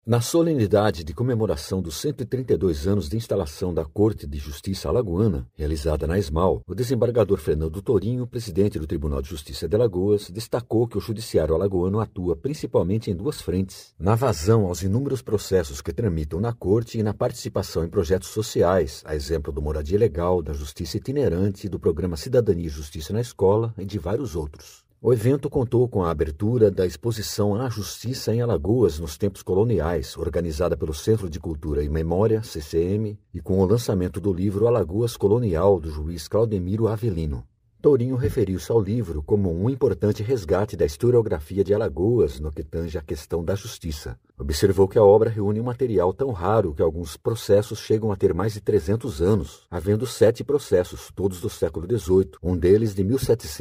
Na solenidade de comemoração dos 132 anos de instalação da Corte de Justiça Alagoana, realizada na ESMAL, o desembargador Fernando Tourinho, presidente do Tribunal de Justiça de Alagoas, destacou que o judiciário alagoano atua principalmente em duas frentes: na vazão aos inúmeros processos que tramitam na Corte e na participação em projetos sociais, a exemplo do Moradia Legal, da Justiça Itinerante, do Programa Cidadania e Justiça na Escola e de vários outros. O evento contou com a abertura da exposição A Justiça em Alagoas nos Tempos Coloniais, organizada pelo Centro de Cultura e Memória, CCM, e com o lançamento do livro Alagoas Colonial, do juiz Claudemiro Avelino. Tourinho referiu-se ao livro como um importante resgate da historiografia de Alagoas no que tange à questão da justiça. Observou que a obra reúne um material tão raro que alguns processos chegam a ter mais de 300 anos, havendo 7 processos, todos do século XVIII, um deles de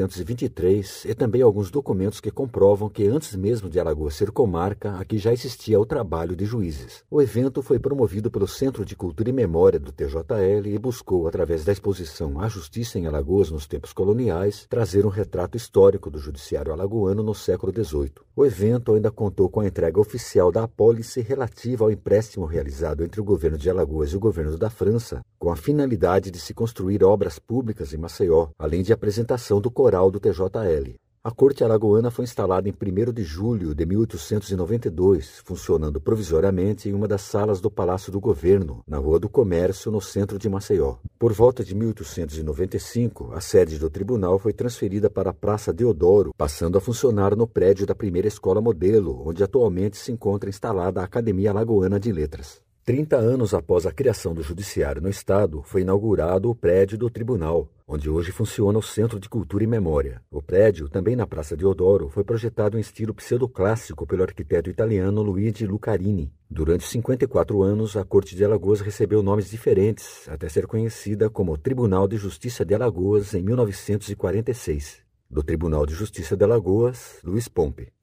1723, e também alguns documentos que comprovam que antes mesmo de Alagoas ser comarca, aqui já existia o trabalho de juízes. O evento foi promovido pelo Centro de Cultura e Memória do TJL e buscou, através da exposição A Justiça em Alagoas nos Tempos Coloniais, trazer um retrato histórico do judiciário alagoano no século XVIII. O evento ainda contou com a entrega oficial da apólice relativa ao empréstimo realizado entre o governo de Alagoas e o governo da França, com a finalidade de se construir obras públicas em Maceió, além de apresentação do coral do TJL. A Corte Alagoana foi instalada em 1º de julho de 1892, funcionando provisoriamente em uma das salas do Palácio do Governo, na Rua do Comércio, no centro de Maceió. Por volta de 1895, a sede do tribunal foi transferida para a Praça Deodoro, passando a funcionar no prédio da primeira escola modelo, onde atualmente se encontra instalada a Academia Alagoana de Letras. 30 anos após a criação do Judiciário no Estado, foi inaugurado o prédio do Tribunal, onde hoje funciona o Centro de Cultura e Memória. O prédio, também na Praça Deodoro, foi projetado em estilo pseudoclássico pelo arquiteto italiano Luigi Lucarini. Durante 54 anos, a Corte de Alagoas recebeu nomes diferentes, até ser conhecida como Tribunal de Justiça de Alagoas em 1946. Do Tribunal de Justiça de Alagoas, Luiz Pompe.